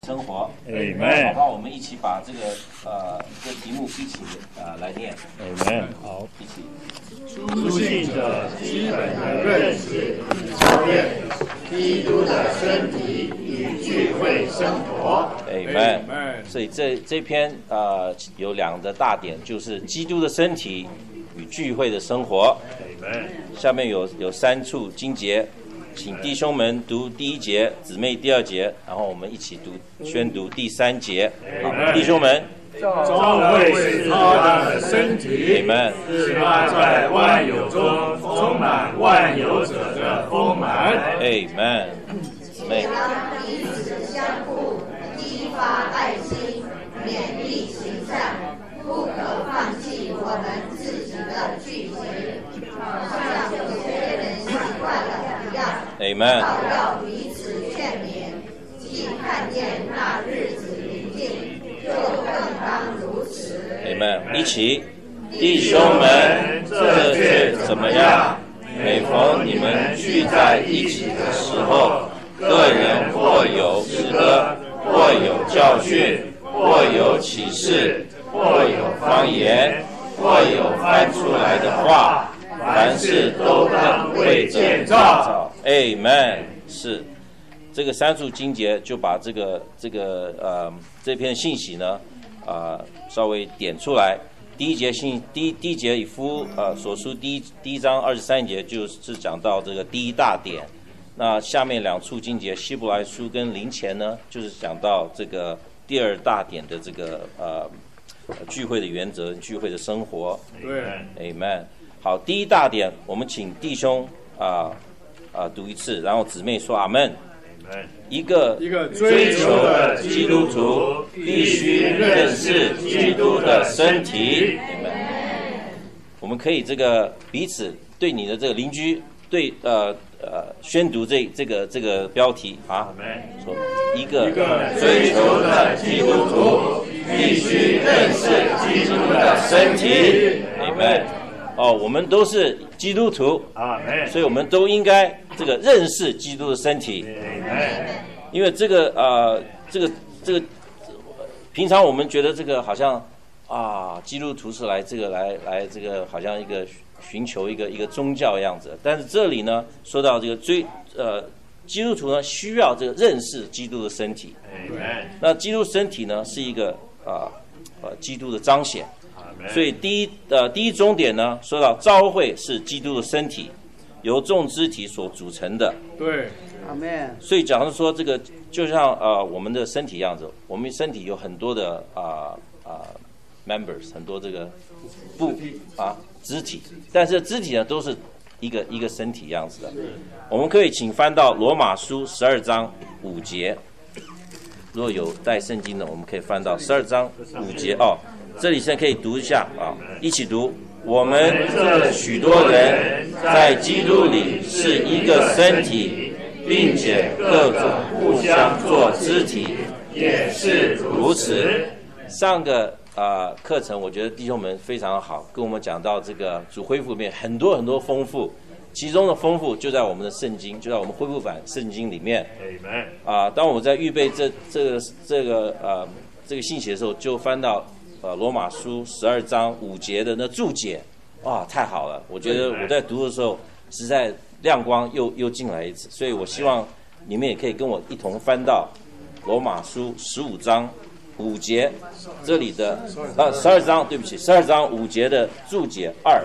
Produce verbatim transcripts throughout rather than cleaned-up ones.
生活 ，Amen。 好吧，我们一起把这个呃这个题目一起呃来念 ，Amen。好， 一起。 书信者基本的认识与操练，基督的身体与聚会生活 ，Amen。所以这这篇呃有两个大点，就是基督的身体与聚会的生活 ，Amen。 下面有有三处经节。请弟兄们读第一节，姊妹第二节，然后我们一起读宣读第三节。好，弟兄们， 教会是他的身体，是他在万有中充满万有者的丰满。 Amen。姊妹， 彼此相互，激发爱心，勉励行善，不可放弃我们自己的聚集，像有些人习惯了一样。 Amen。 倒要彼此劝勉，既看见那日子临近，就更当如此。 Amen。一起，弟兄们，这却怎么样？每逢你们聚在一起的时候，个人或有诗歌，或有教训，或有启示，或有方言，或有翻出来的话，凡事都当为建造。Amen。是这个三处经节就把这个这个呃这篇信息呢啊、呃、稍微点出来。第一节信第一第一节以弗呃所书第一第一章二十三节就是讲到这个第一大点。那下面两处经节希伯来书跟林前呢，就是讲到这个第二大点的这个呃聚会的原则、聚会的生活。 对 ，Amen。好，第一大点，我们请弟兄啊啊、呃、读一次，然后姊妹说阿门。一个一个追求的基督徒必须认识基督的身体。我们可以这个彼此对你的这个邻居对呃呃宣读这这个这个标题啊，说一个追求的基督徒必须认识基督的身体。Amen。哦，我们都是基督徒，所以我们都应该这个认识基督的身体。因为这个呃，这个这个，平常我们觉得这个好像啊，基督徒是来这个来来这个好像一个寻求一个一个宗教样子，但是这里呢说到这个追呃基督徒呢需要这个认识基督的身体。那基督身体呢是一个啊 呃, 呃基督的彰显。所以第一呃第一终点呢，说到召会是基督的身体，由众肢体所组成的。 对， 阿们。 所以假如说这个就像呃我们的身体一样子，我们身体有很多的啊啊、呃呃、members， 很多这个部啊肢体，但是肢体呢都是一个一个身体样子的。我们可以请翻到罗马书十二章五节，如果有带圣经的，我们可以翻到十二章五节哦。这里现在可以读一下啊，一起读。我们这许多人在基督里是一个身体，并且各种互相做肢体，也是如此。上个呃课程，我觉得弟兄们非常好，跟我们讲到这个主恢复里面很多很多丰富，其中的丰富就在我们的圣经，就在我们恢复版圣经里面。啊、呃，当我在预备这这个这个呃这个信息的时候，就翻到。呃，罗马书十二章五节的那注解，哇，太好了！我觉得我在读的时候，实在亮光又又进来一次，所以我希望你们也可以跟我一同翻到罗马书十五章五节这里的呃十二章，对不起，十二章五节的注解二。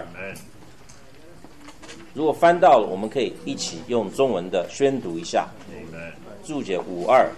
如果翻到了，我们可以一起用中文的宣读一下注解五二。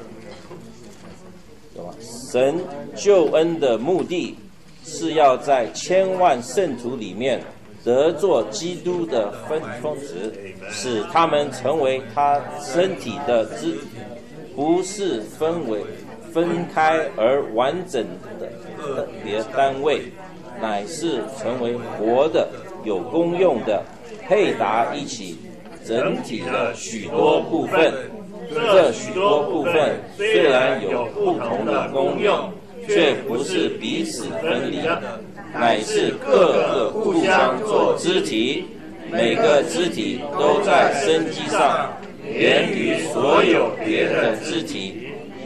神救恩的目的是要在千万圣徒里面得作基督的分分子，使他们成为他身体的肢体，不是分为分开而完整的特别单位，乃是成为活的有功用的配搭一起整体的许多部分。这许多部分虽然有不同的功用，却不是彼此分离，乃是各个互相做肢体，每个肢体都在生机上源于所有别的肢体，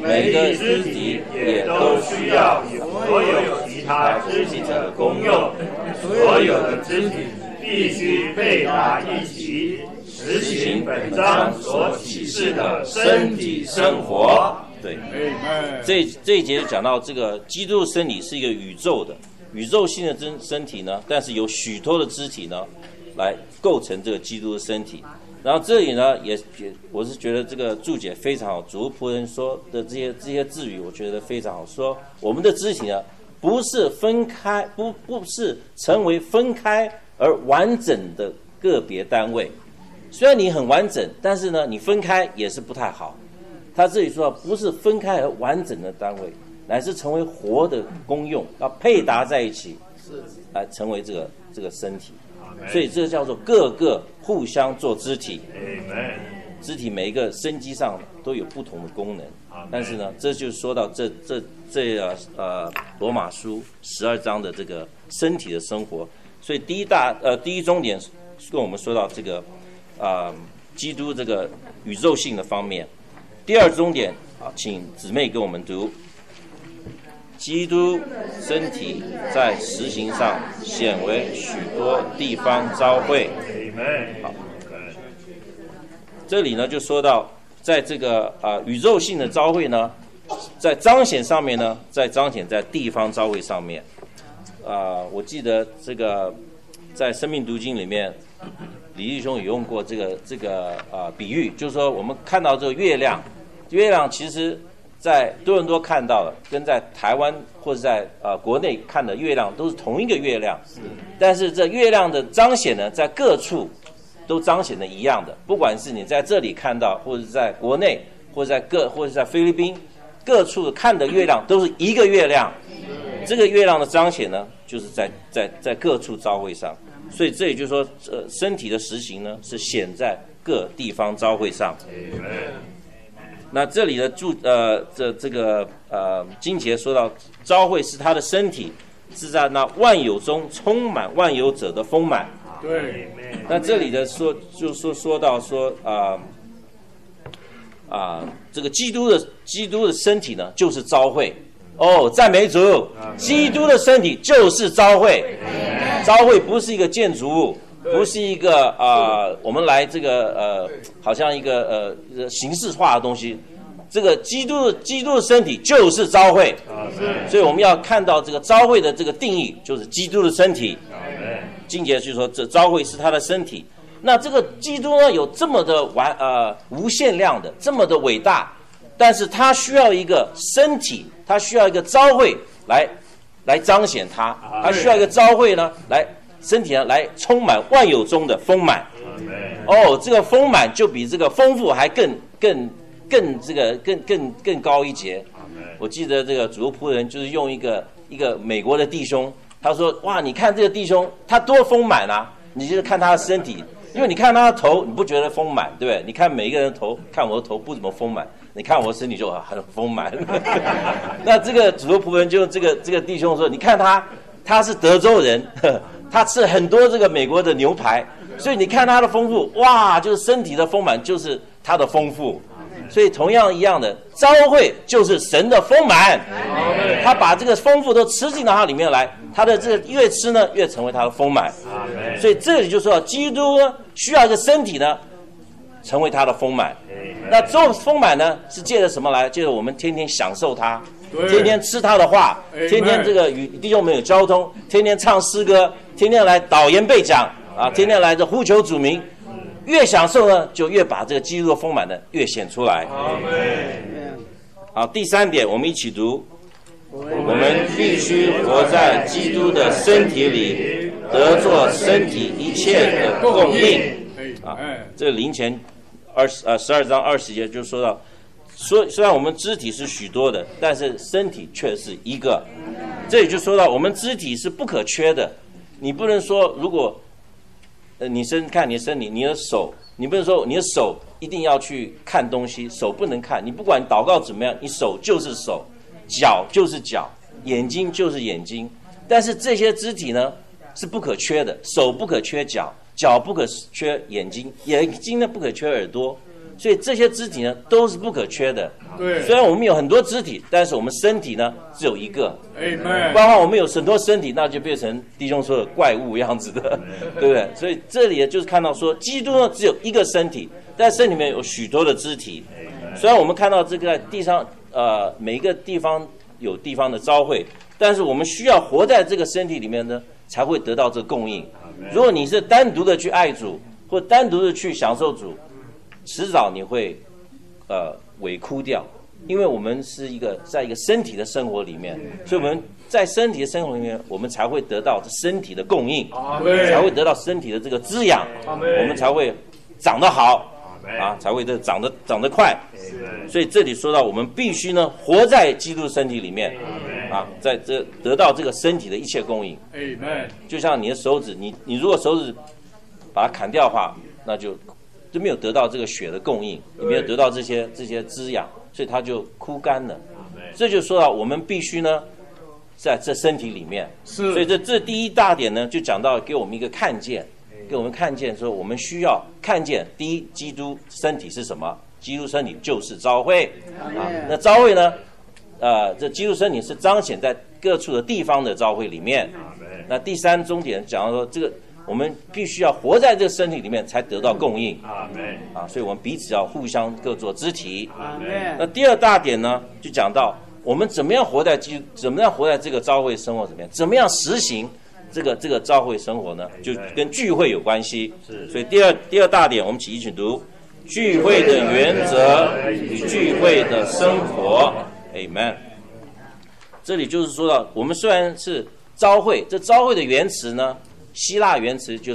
每个肢体也都需要所有其他肢体的功用，所有的肢体必须配搭一起，实行本章所启示的身体生活。对，这这一节讲到这个基督的身体是一个宇宙的宇宙性的身身体呢，但是有许多的肢体呢来构成这个基督的身体。然后这里呢也我是觉得这个注解非常好，主仆人说的这些这些字语我觉得非常好，说我们的肢体呢不是分开不不是成为分开而完整的个别单位，虽然你很完整，但是呢你分开也是不太好。他这里说不是分开而完整的单位，乃是成为活的功用，要配搭在一起，来成为这个这个身体。所以这叫做各个互相做肢体。肢体每一个生机上都有不同的功能，但是呢，这就说到这这这呃罗马书十二章的这个身体的生活。所以第一大呃第一重点跟我们说到这个啊、呃、基督这个宇宙性的方面。第二重点啊，请姊妹给我们读。基督身体在实行上显为许多地方召会。好，这里呢就说到，在这个啊、呃、宇宙性的召会呢，在彰显上面呢，在彰显在地方召会上面。啊、呃，我记得这个在生命读经里面，李弟兄有用过这个这个啊、呃、比喻，就是说我们看到这个月亮，月亮其实在多伦多看到的，跟在台湾或者在呃国内看的月亮都是同一个月亮，但是这月亮的彰显呢，在各处都彰显的一样的，不管是你在这里看到，或者在国内，或者在各或者在菲律宾，各处看的月亮都是一个月亮。这个月亮的彰显呢，就是在在在各处召会上，所以这也就是说，呃，身体的实行呢，是显在各地方召会上。那这里的注呃这这个呃经节说到，召会是他的身体，是在那万有中充满万有者的丰满。 对。 那这里的说就说说到说啊啊、呃呃、这个基督的基督的身体呢，就是召会。哦，赞美主！基督的身体就是召会。召会不是一个建筑物，不是一个啊、呃，我们来这个呃，好像一个呃形式化的东西。这个基督的基督的身体就是召会，所以我们要看到这个召会的这个定义，就是基督的身体。经节就说，这召会是他的身体。那这个基督呢，有这么的完呃无限量的，这么的伟大，但是他需要一个身体，他需要一个召会来来彰显他，他需要一个召会呢来。身体呢，来充满万有中的丰满。哦，这个丰满就比这个丰富还更更更这个更更更高一截。我记得这个主仆人就是用一个一个美国的弟兄，他说：“哇，你看这个弟兄他多丰满啊！你就是看他的身体，因为你看他的头，你不觉得丰满，对不对？你看每一个人的头，看我的头不怎么丰满，你看我的身体就很丰满。那这个主仆人就这个这个弟兄说：你看他，他是德州人。呵”他吃很多这个美国的牛排，所以你看他的丰富，哇，就是身体的丰满，就是他的丰富。所以同样一样的，召会就是神的丰满，他把这个丰富都吃进到他里面来，他的这个越吃呢，越成为他的丰满。所以这里就说，基督呢需要一个身体呢，成为他的丰满。那这种丰满呢，是借着什么来？借着我们天天享受他。天天吃他的话，天天这个与弟兄们有交通，天天唱诗歌，天天来导言背讲啊，天天来这呼求主名，越享受呢，就越把这个基督的丰满呢越显出来。好，第三点，我们一起读：我们必须活在基督的身体里，得做身体一切的供应。啊，这个林前二十呃十二章二十节就说到。说虽然我们肢体是许多的，但是身体却是一个。这里就说到我们肢体是不可缺的。你不能说如果呃你身看你的身体，你的手，你不能说你的手一定要去看东西，手不能看。你不管祷告怎么样，你手就是手，脚就是脚，眼睛就是眼睛。但是这些肢体呢是不可缺的，手不可缺脚，脚不可缺眼睛，眼睛呢不可缺耳朵。 所以这些肢体呢都是不可缺的。 对， 虽然我们有很多肢体，但是我们身体呢只有一个。 Amen。 包括我们有很多身体，那就变成弟兄说的怪物样子的，对不对？所以这里就是看到说，基督呢只有一个身体，在身体里面有许多的肢体。虽然我们看到这个在地上，呃，每一个地方有地方的召会，但是我们需要活在这个身体里面呢，才会得到这个供应。如果你是单独的去爱主，或单独的去享受主，迟早你会呃萎枯掉，因为我们是一个在一个身体的生活里面，所以我们在身体的生活里面，我们才会得到身体的供应，才会得到身体的这个滋养，我们才会长得好。啊，才会这长得长得快，所以这里说到我们必须呢活在基督身体里面，啊，在这得到这个身体的一切供应。就像你的手指，你你如果手指把它砍掉的话，那就就没有得到这个血的供应，你没有得到这些这些滋养，所以它就枯干了。这就说到我们必须呢在这身体里面，所以这这第一大点呢就讲到给我们一个看见。给我们看见说，我们需要看见第一，基督身体是什么？基督身体就是召会啊。那召会呢？呃，这基督身体是彰显在各处的地方的召会里面。那第三重点讲到说，这个我们必须要活在这个身体里面，才得到供应啊。所以我们彼此要互相各做肢体。那第二大点呢，就讲到我们怎么样活在基，怎么样活在这个召会生活里面，怎么样实行。这个这个召会生活呢，就跟聚会有关系。所以第二第二大点，我们一起读聚会的原则与聚会的生活。Amen。这里就是说到，我们虽然是召会，这召会的原词呢，希腊原词就是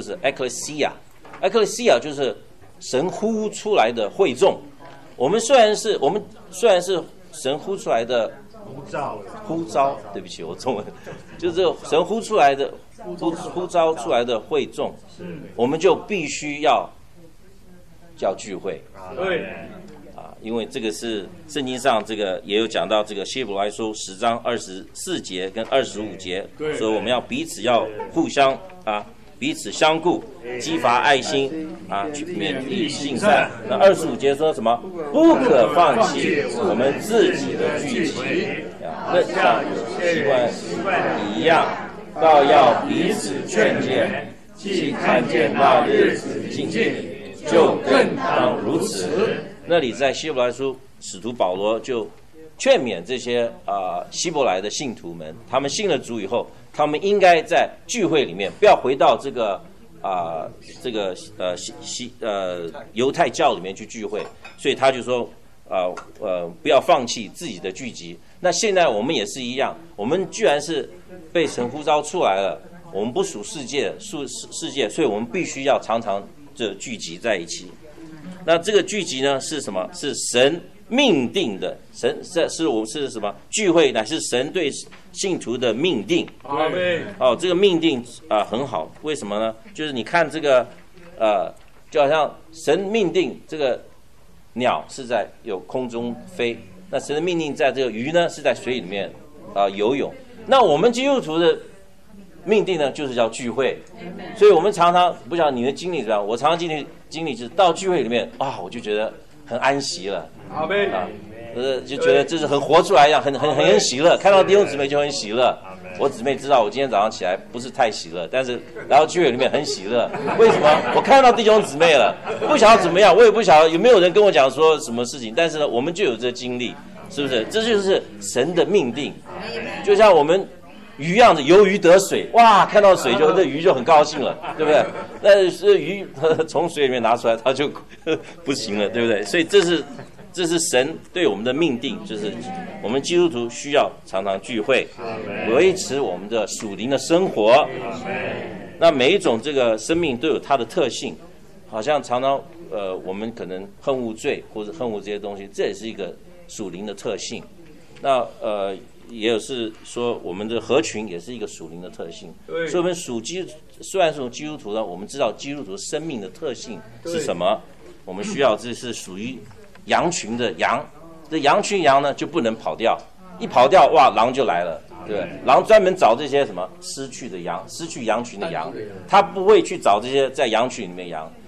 ekklesia，ekklesia 就是神呼出来的会众。我们虽然是我们虽然是神呼出来的。呼召，呼召，对不起，我中文就是神呼出来的呼呼召出来的会众，我们就必须要叫聚会，对啊，因为这个是圣经上这个也有讲到，这个希伯来书十章二十四节跟二十五节，所以我们要彼此要互相啊。彼此相顾，激发爱心啊，去勉励行善。那二十五节说什么？不可放弃我们自己的聚集，那像习惯一样，倒要彼此劝诫。既看见那日子近近，就更当如此。那里在希伯来书，使徒保罗就劝勉这些啊、呃、希伯来的信徒们，他们信了主以后。他们应该在聚会里面，不要回到这个啊、呃、这个呃西西呃犹太教里面去聚会，所以他就说啊 呃, 呃不要放弃自己的聚集。那现在我们也是一样，我们居然是被神呼召出来了，我们不属世界，属世界，所以我们必须要常常这聚集在一起。那这个聚集呢是什么？是神命定的，神这是我是什么聚会？乃是神对信徒的命定。哦，这个命定啊、呃、很好，为什么呢？就是你看这个呃，就好像神命定这个鸟是在有空中飞，那神的命定在这个鱼呢是在水里面啊、呃、游泳。那我们基督徒的命定呢，就是叫聚会。所以我们常常不晓得你的经历怎么样，我常常经历经历就是到聚会里面啊，我就觉得很安息了。啊，呃，就觉得这是很活出来一样，很很很喜乐。看到弟兄姊妹就很喜乐。我姊妹知道我今天早上起来不是太喜乐，但是来到聚会里面很喜乐。为什么？我看到弟兄姊妹了，不晓得怎么样，我也不晓得有没有人跟我讲说什么事情，但是呢，我们就有这经历，是不是？这就是神的命定。就像我们鱼样子游鱼得水，哇，看到水就这鱼就很高兴了，对不对？但是鱼从水里面拿出来，它就不行了，对不对？所以这是。这是神对我们的命定，就是我们基督徒需要常常聚会，维持我们的属灵的生活。那每一种这个生命都有它的特性，好像常常呃，我们可能恨恶罪或者恨恶这些东西，这也是一个属灵的特性。那呃，也有是说我们的合群也是一个属灵的特性。所以我们属基，虽然是基督徒呢，我们知道基督徒生命的特性是什么，我们需要这是属于。羊群的羊，这羊群羊呢就不能跑掉，一跑掉哇，狼就来了，对不对？狼专门找这些什么失去的羊，失去羊群的羊，他不会去找这些在羊群里面羊。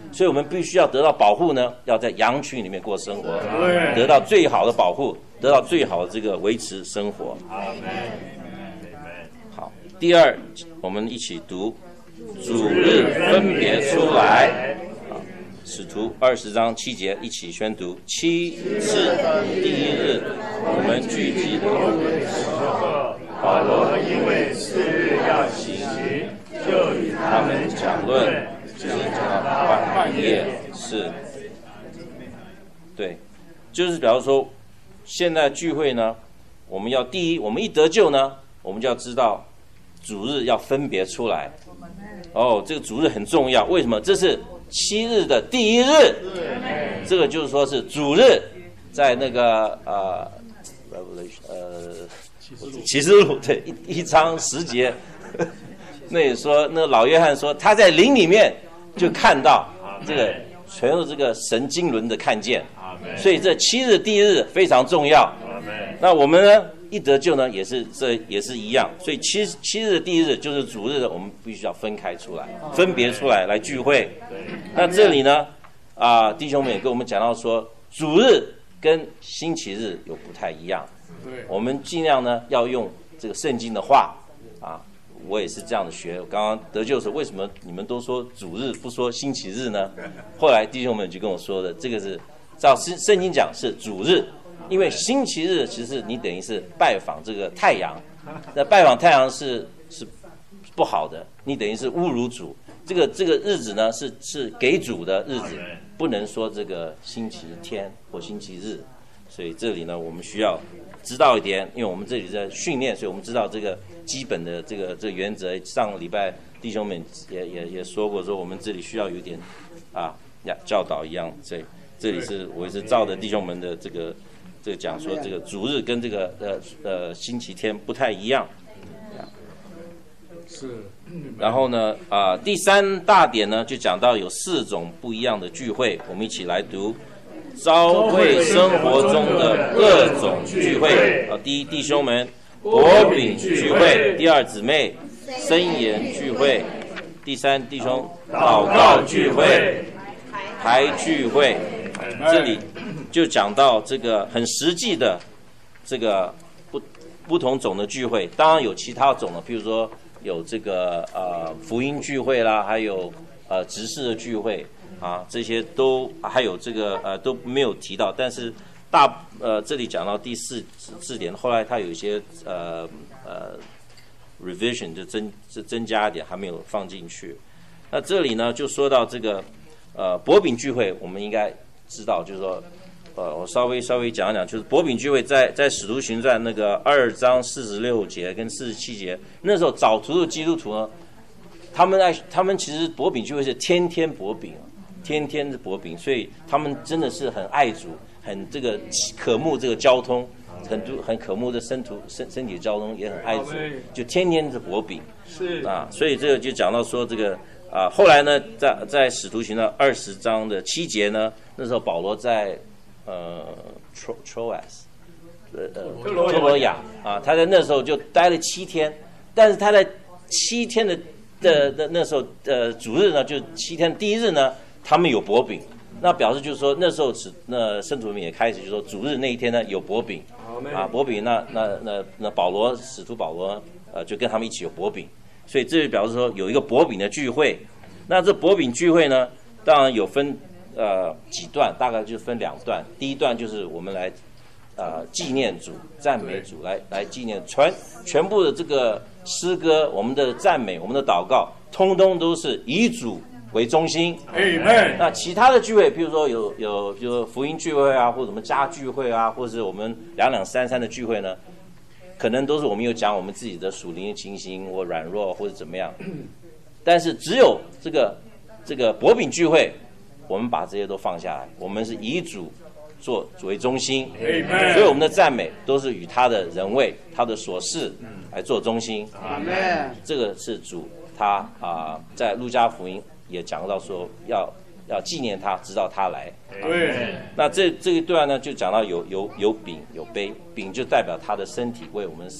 所以我们必须要得到保护呢，要在羊群里面过生活，得到最好的保护，得到最好的这个维持生活。好，第二，我们一起读主日分别出来。使徒二十章七节一起宣读：七次第一日，我们聚集的时候，保罗因为次日要行，就与他们讲论，直讲到半夜。是，对，就是比方说，现在聚会呢，我们要第一，我们一得救呢，我们就要知道主日要分别出来。哦，这个主日很重要，为什么？这是七日的第一日，这个就是说是主日，在那个呃呃启示录对一一章十节，那也说那个老约翰说他在灵里面就看到这个全是这个神经轮的看见，所以这七日第一日非常重要。那我们呢一得救呢也是这也是一样，所以七七日的第一日就是主日，我们必须要分开出来，分别出来来聚会。那这里呢啊、呃，弟兄们也跟我们讲到说，主日跟星期日有不太一样，我们尽量呢要用这个圣经的话啊。我也是这样的学，我刚刚得救的时候，为什么你们都说主日不说星期日呢？后来弟兄们就跟我说的，这个是照圣圣经讲是主日，因为星期日其实你等于是拜访这个太阳，那拜访太阳是是不好的，你等于是侮辱主。这个这个日子呢是是给主的日子，不能说这个星期天或星期日。所以这里呢，我们需要知道一点，因为我们这里在训练，所以我们知道这个基本的这个这个原则。上个礼拜弟兄们也也也说过，说我们这里需要有点啊呀教导一样。所以这里是我也是照着弟兄们的这个这个讲说，这个主日跟这个呃呃星期天不太一样。是。然后呢啊、呃、第三大点呢就讲到有四种不一样的聚会，我们一起来读。召会生活中的各种聚会啊，第一弟兄们薄饼聚会，第二姊妹箴言聚会，第三弟兄祷告聚会、排聚会。这里就讲到这个很实际的这个不不同种的聚会，当然有其他种的，譬如说有这个呃福音聚会啦，还有呃执事的聚会。啊，这些都还有这个呃都没有提到，但是大呃这里讲到第四字典，后来它有一些呃呃 revision 就增增加一点，还没有放进去。那这里呢就说到这个呃薄饼聚会，我们应该知道，就是说呃我稍微稍微讲一讲，就是薄饼聚会在在使徒行传那个二章四十六节跟四十七节，那时候早途的基督徒呢，他们爱他们其实薄饼聚会是天天薄饼。天天的薄饼，所以他们真的是很爱主，很这个渴慕这个交通，很多很渴慕的身途身身体交通也很爱主，就天天的薄饼。是啊，所以这个就讲到说这个啊，后来呢，在在使徒行传二十章的七节呢，那时候保罗在呃 Troas 呃呃托罗亚啊，他在那时候就待了七天，但是他在七天的的的那时候呃主日呢，就七天第一日呢。他们有薄饼，那表示就是说那时候是那圣徒们也开始就说主日那一天呢有薄饼，啊薄饼那那那那保罗使徒保罗呃就跟他们一起有薄饼，所以这就表示说有一个薄饼的聚会。那这薄饼聚会呢，当然有分呃几段，大概就分两段。第一段就是我们来呃纪念主、赞美主，来来纪念全全部的这个诗歌、我们的赞美、我们的祷告，通通都是以主为中心。Amen。那其他的聚会，譬如说有有，比如说福音聚会啊，或者什么家聚会啊，或者是我们两两三三的聚会呢，可能都是我们有讲我们自己的属灵的情形或软弱或者怎么样。但是只有这个这个薄饼聚会，我们把这些都放下来，我们是以主做主为中心。Amen。所以我们的赞美都是以他的人位、他的所事来做中心。Amen。这个是主他啊、呃，在路加福音也讲到说要要纪念他，直到他来。对。那这这一段呢，就讲到有有有饼有杯，饼就代表他的身体为我们死，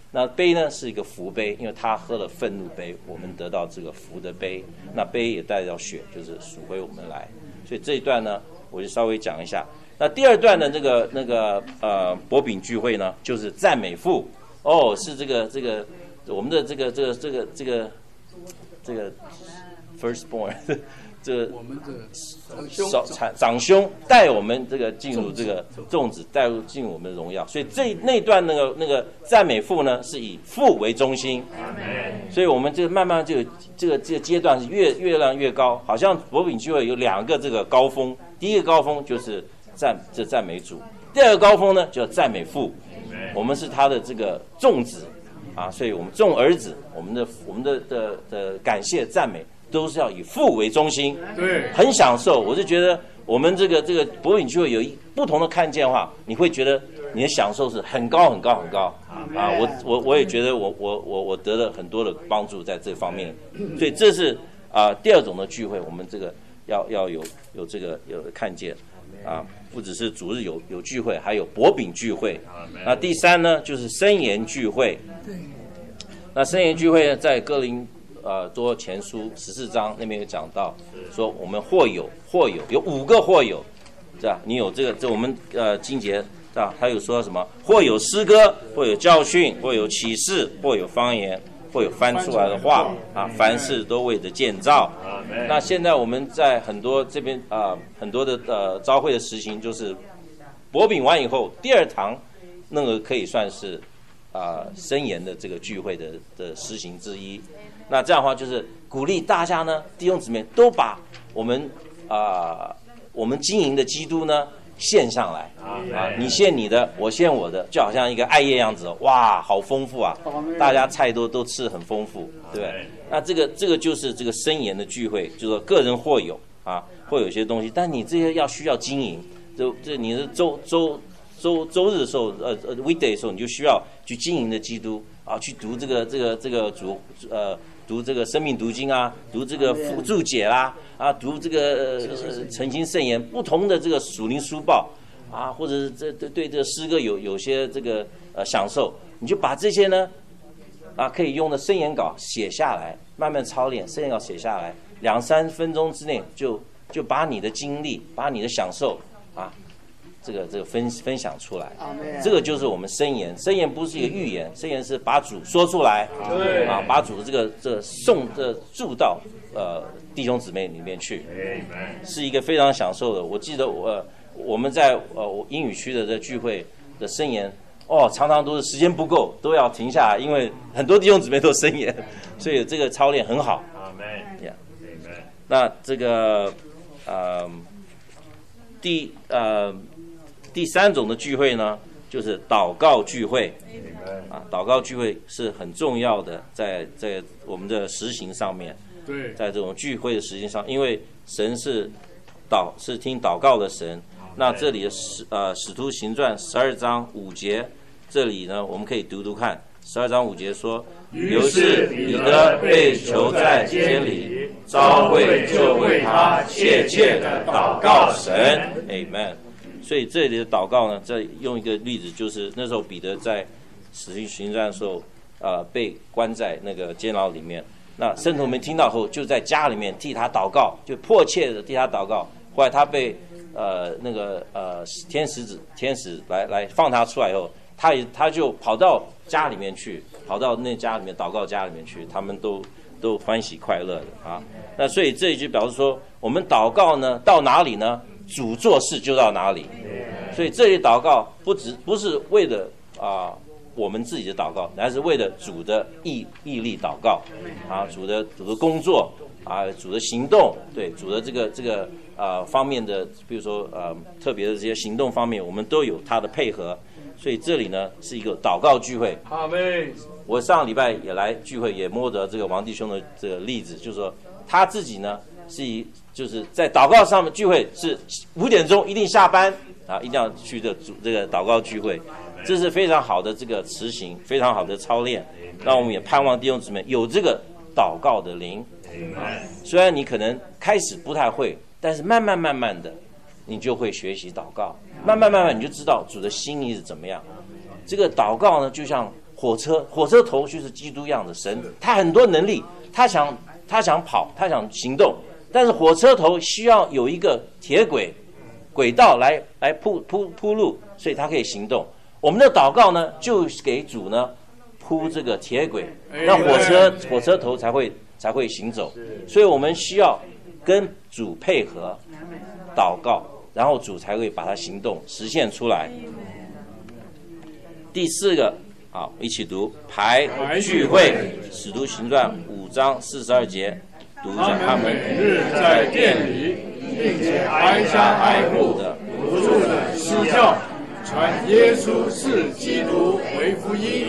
那杯呢是一个福杯，因为他喝了愤怒杯，我们得到这个福的杯。那杯也带到血，就是赎回我们来。所以这一段呢，我就稍微讲一下。那第二段的那个那个呃薄饼聚会呢，就是赞美父。哦，是这个这个我们的这个这个这个这个这个 firstborn 这个我们的长长长兄带我们这个进入这个众子，带入进入我们的荣耀。所以这那段那个那个赞美父呢，是以父为中心。所以我们这个慢慢这个这个这个阶段是越越来越高，好像薄饼聚会有两个这个高峰，第一个高峰就是赞这赞美主，第二个高峰呢叫赞美父。我们是他的这个众子啊，所以我们众儿子，我们的我们的的的感谢赞美都是要以父为中心， 对， 很享受。我是觉得我们这个这个薄饼聚会有一不同的看见的话，你会觉得你的享受是很高很高很高啊！我我我也觉得我我我我得了很多的帮助在这方面，所以这是啊第二种的聚会，我们这个要要有有这个有看见啊，不只是主日有有聚会，还有薄饼聚会。那第三呢，就是申言聚会。那申言聚会呢，在哥林呃多前书十四章那边有讲到，说我们或有或有有五个或有，是吧？你有这个，这我们呃经节啊，他有说什么？或有诗歌，或有教训，或有启示，或有方言，或有翻出来的话啊，凡事都为着建造。那现在我们在很多这边啊、呃，很多的呃召会的实行，就是薄饼完以后，第二堂那个可以算是啊申言的这个聚会的的实行之一。那这样的话，就是鼓励大家呢，弟兄姊妹都把我们啊、呃、我们经营的基督呢献上来啊，你献你的，我献我的，就好像一个爱宴样子，哇，好丰富啊！大家菜都都吃很丰富，对不对？那这个这个就是这个申言的聚会，就是说个人或有啊，会有一些东西，但你这些要需要经营，就这你是周周周周日的时候，呃呃 weekday 的时候，你就需要去经营的基督啊，去读这个这个这个主呃。读这个生命读经啊，读这个附注解啦，啊，读这个呃澄清圣言，不同的这个属灵书报啊，或者是这对对这个诗歌有有些这个呃享受，你就把这些呢啊可以用的圣言稿写下来，慢慢操练，圣言稿写下来，两三分钟之内就就把你的经历，把你的享受啊。这个这个分分享出来，这个就是我们申言。申言不是一个预言，申言是把主说出来，啊，把主这个这送这注到呃弟兄姊妹里面去，是一个非常享受的。我记得我、呃、我们在呃英语区的这聚会的申言，哦，常常都是时间不够，都要停下来，因为很多弟兄姊妹都申言，所以这个操练很好。Yeah. 那这个呃第呃。第三种的聚会呢，就是祷告聚会啊，祷告聚会是很重要的，在在我们的实行上面， 对， 在这种聚会的实行上，因为神是祷是听祷告的神。那这里的使呃使徒行传十二章五节，这里呢我们可以读读看，十二章五节说，于是彼得被囚在监里，召会就为他切切的祷告神 ，Amen。所以这里的祷告呢，再用一个例子，就是那时候彼得在使徒行传的时候，呃，被关在那个监牢里面。那圣徒们听到后，就在家里面替他祷告，就迫切的替他祷告。后来他被呃那个呃天使子天使来来放他出来以后，他也他就跑到家里面去，跑到那家里面祷告家里面去，他们都都欢喜快乐的啊。那所以这就表示说，我们祷告呢到哪里呢？主做事就到哪里，所以这里祷告不只不是为了啊、呃、我们自己的祷告，而是为了主的毅毅力祷告啊，主的主的工作啊，主的行动，对主的这个这个呃方面的，比如说呃特别的这些行动方面，我们都有他的配合，所以这里呢是一个祷告聚会。 阿们。 我上礼拜也来聚会，也摸着这个王弟兄的这个例子，就是说他自己呢是一。就是在祷告上面聚会是五点钟一定下班啊，一定要去这这个祷告聚会，这是非常好的这个持行，非常好的操练。那我们也盼望弟兄姊妹有这个祷告的灵啊。虽然你可能开始不太会，但是慢慢慢慢的，你就会学习祷告，慢慢慢慢你就知道主的心意是怎么样。这个祷告呢，就像火车，火车头就是基督一样的神，他很多能力，他想他想跑，他想行动，但是火车头需要有一个铁轨轨道来来铺铺铺路，所以他可以行动。我们的祷告呢，就给主呢铺这个铁轨，让火车火车头才会才会行走。所以我们需要跟主配合祷告，然后主才会把它行动实现出来。第四个，好，一起读排聚会，使徒行传五章四十二节，读一下。 他们每日在店里，并且挨家挨户的不住的施教，传耶稣是基督为福音。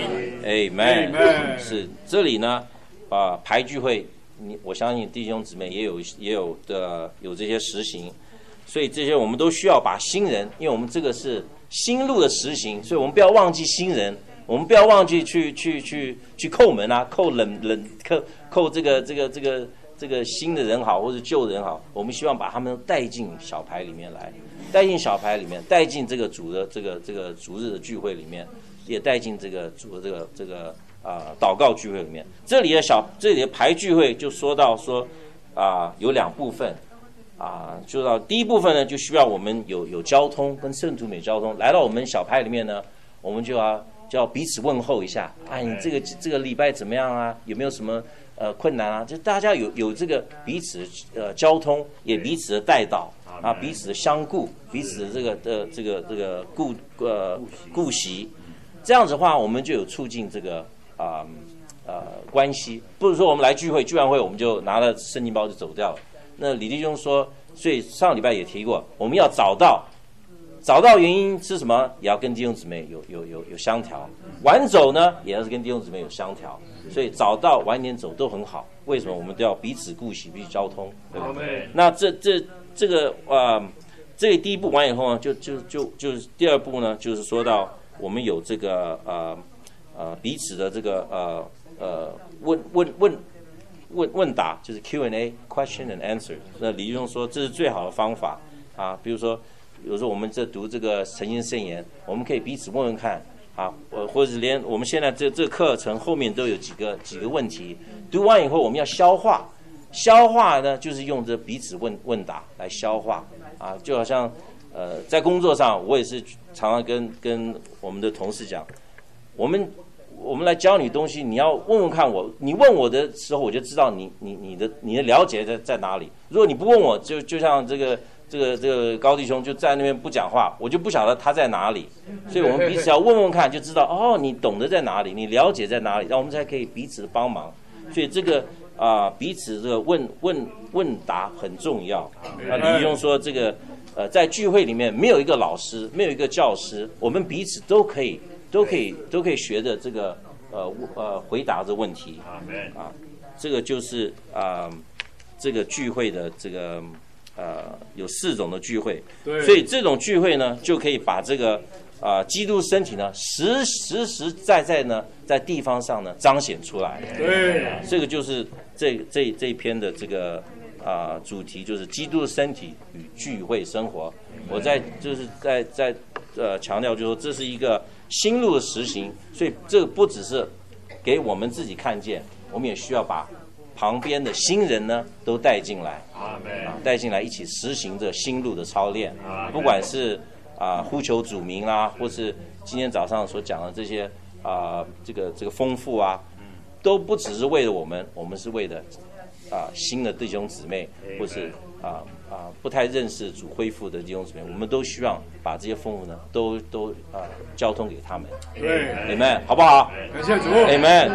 Amen。是这里呢，啊、呃，排聚会，你我相信弟兄姊妹也有也有的有这些实行，所以这些我们都需要把新人，因为我们这个是新路的实行，所以我们不要忘记新人，我们不要忘记去去去去叩门啊，叩冷冷叩叩这个这个这个这个新的人好，或者旧的人好，我们希望把他们带进小牌里面来，带进小牌里面，带进这个主的这个这个主日的聚会里面，也带进这个主的这个这个啊、呃、祷告聚会里面。这里的小这里的排聚会就说到说啊、呃、有两部分。啊，就到第一部分呢，就需要我们有有交通跟圣徒美交通，来到我们小派里面呢，我们就要就要彼此问候一下，哎，你这个这个礼拜怎么样啊？有没有什么呃困难啊？就大家有有这个彼此呃交通，也彼此的带导啊，彼此的相顾，彼此的这个的、呃、这个这个顾呃顾惜，这样子的话，我们就有促进这个啊 呃, 呃关系，不是说我们来聚会，聚完会我们就拿了圣经包就走掉了。那李弟兄说，所以上礼拜也提过，我们要找到，找到原因是什么，也要跟弟兄姊妹有有有有相调。晚走呢，也要是跟弟兄姊妹有相调。所以早到晚点走都很好。为什么？我们都要彼此顾惜，彼此交通，对不对？那这这这个呃，这第一步完以后呢，就就就就是第二步呢，就是说到我们有这个呃呃彼此的这个呃呃问问问。问问答就是 Q and A question and answer。那李弟兄说这是最好的方法啊。比如说，有时候我们在读这个诚心圣言，我们可以彼此问问看啊，呃，或者连我们现在这这个课程后面都有几个几个问题，读完以后我们要消化，消化呢就是用这彼此问问答来消化啊，就好像呃在工作上，我也是常常跟跟我们的同事讲，我们。我们来教你东西，你要问问看我，你问我的时候，我就知道你你你的你的了解在在哪里。如果你不问我，就就像这个这个这个高弟兄就在那边不讲话，我就不晓得他在哪里。所以我们彼此要问问看，就知道哦，你懂得在哪里，你了解在哪里，让我们才可以彼此帮忙。所以这个啊、呃，彼此这个问问问答很重要。那李弟兄说这个呃，在聚会里面没有一个老师，没有一个教师，我们彼此都可以。都可以都可以学着这个呃呃回答这问题啊，这个就是啊、呃、这个聚会的这个呃有四种的聚会，所以这种聚会呢就可以把这个啊、呃、基督身体呢实实实在在呢在地方上呢彰显出来。对、啊，这个就是这这这一篇的这个啊、呃、主题就是基督的身体与聚会生活。我在就是在在呃强调，就是说这是一个新路的实行，所以这个不只是给我们自己看见，我们也需要把旁边的新人呢都带进来，啊，带进来一起实行这新路的操练。不管是啊、呃、呼求主名啦，或是今天早上所讲的这些啊、呃、这个这个丰富啊，都不只是为了我们，我们是为了啊、呃、新的弟兄姊妹，或是啊。啊，不太认识主恢复的弟兄姊妹，我们都希望把这些丰富呢，都都啊交通给他们。对 ，Amen， 好不好？ 感谢主 ，Amen。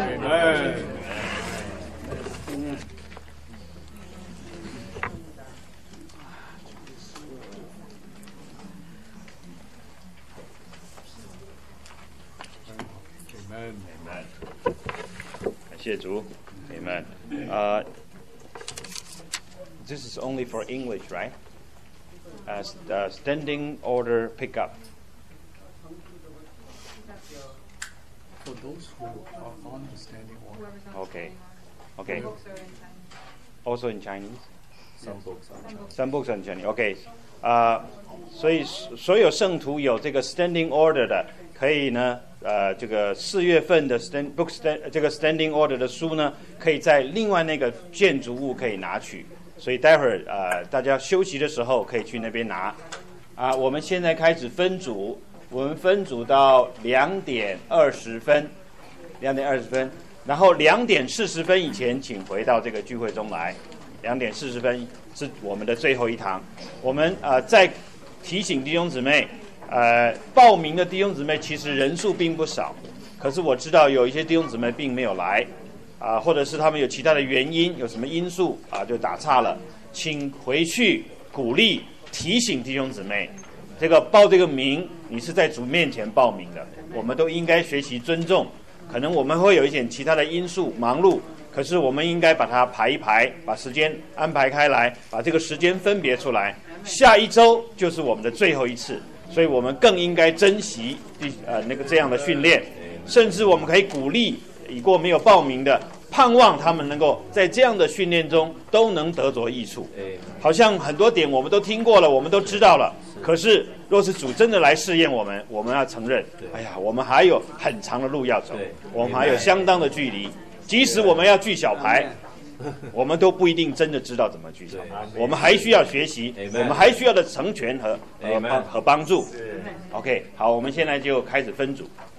嗯。 Amen， 感谢主 ，Amen。呃。This is only for English, right? As uh, standing order pickup. For those who are on the standing order. Okay. Okay. Also in Chinese? Some books are Chinese. Some books are in Chinese. Okay. 啊、uh, ，所以所有圣徒有这个 standing order 的， 可以呢，呃，这个四月份的 stand book stand 这个 standing order 的书呢，可以在另外那个建筑物可以拿取，所以待会儿呃大家休息的时候可以去那边拿。啊，我们现在开始分组，我们分组到两点二十分，两点二十分，然后两点四十分以前请回到这个聚会中来。两点四十分是我们的最后一堂，我们呃再提醒弟兄姊妹。呃，报名的弟兄姊妹其实人数并不少，可是我知道有一些弟兄姊妹并没有来，啊、呃，或者是他们有其他的原因，有什么因素啊、呃，就打岔了，请回去鼓励提醒弟兄姊妹，这个报这个名，你是在主面前报名的，我们都应该学习尊重，可能我们会有一点其他的因素忙碌，可是我们应该把它排一排，把时间安排开来，把这个时间分别出来，下一周就是我们的最后一次。所以我们更应该珍惜呃那个这样的训练，甚至我们可以鼓励已过没有报名的，盼望他们能够在这样的训练中都能得着益处。好像很多点我们都听过了，我们都知道了，可是若是主真的来试验我们，我们要承认，哎呀，我们还有很长的路要走，我们还有相当的距离，即使我们要聚小牌，我们都不一定真的知道怎么聚小牌，我们还需要学习，我们还需要的成全和和和帮助。OK， 好，我们现在就开始分组。